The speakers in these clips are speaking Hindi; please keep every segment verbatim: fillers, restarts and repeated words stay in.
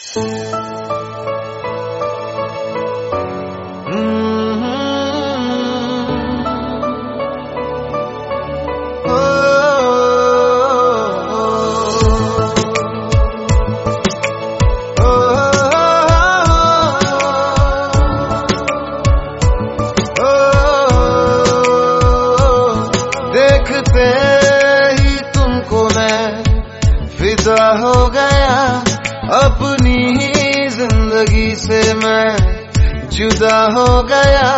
देखते ही तुमको मैं फिदा हो गया, अपनी ही जिंदगी से मैं जुदा हो गया।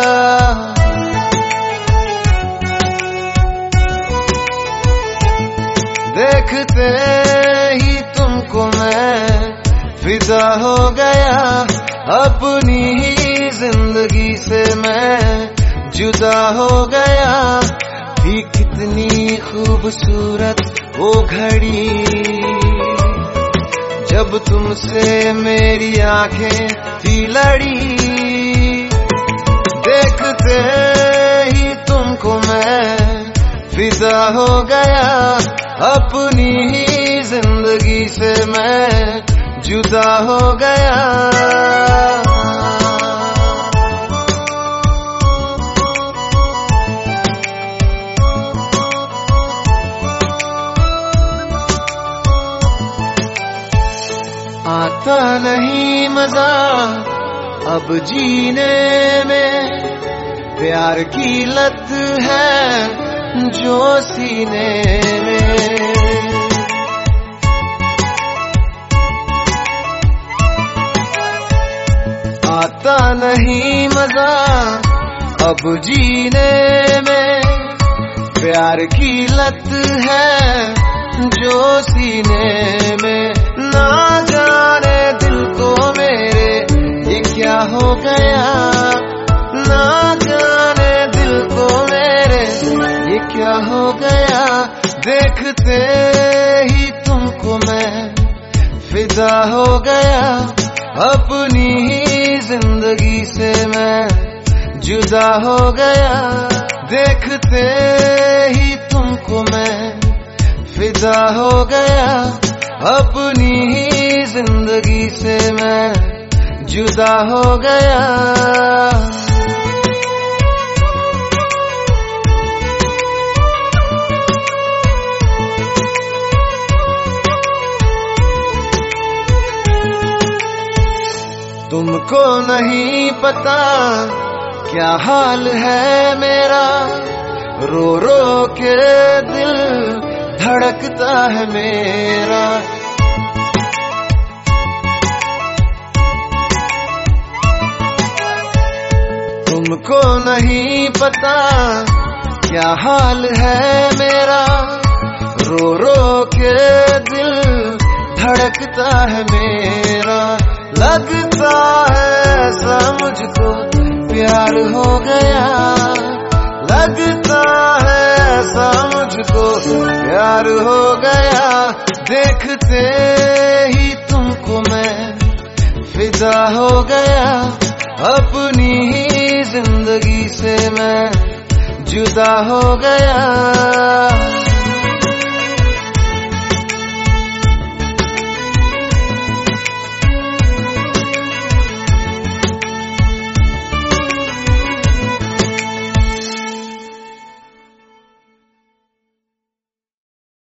देखते ही तुमको मैं फिदा हो गया, अपनी ही जिंदगी से मैं जुदा हो गया। थी कितनी खूबसूरत वो घड़ी जब तुमसे मेरी आंखें थी लड़ी। देखते ही तुमको मैं फिदा हो गया, अपनी ही जिंदगी से मैं जुदा हो गया। आता नहीं मजा अब जीने में, प्यार की लत है जो सीने में। आता नहीं मजा अब जीने में, प्यार की लत है जो सीने में। ना जाने दिल को मेरे ये क्या हो गया, ना जाने दिल को मेरे ये क्या हो गया। देखते ही तुमको मैं फिदा हो गया, अपनी ही जिंदगी से मैं जुदा हो गया। देखते ही तुमको मैं फिदा हो गया, अपनी ही जिंदगी से मैं जुदा हो गया। तुमको नहीं पता क्या हाल है मेरा, रो रो के दिल धड़कता है मेरा। तुमको नहीं पता क्या हाल है मेरा, रो रो के दिल धड़कता है मेरा। लगता है ऐसा मुझको प्यार हो गया, लगता है ऐसा मुझको प्यार हो गया। देखते ही तुमको मैं फिदा हो गया, अपनी ही जिंदगी से मैं जुदा हो गया।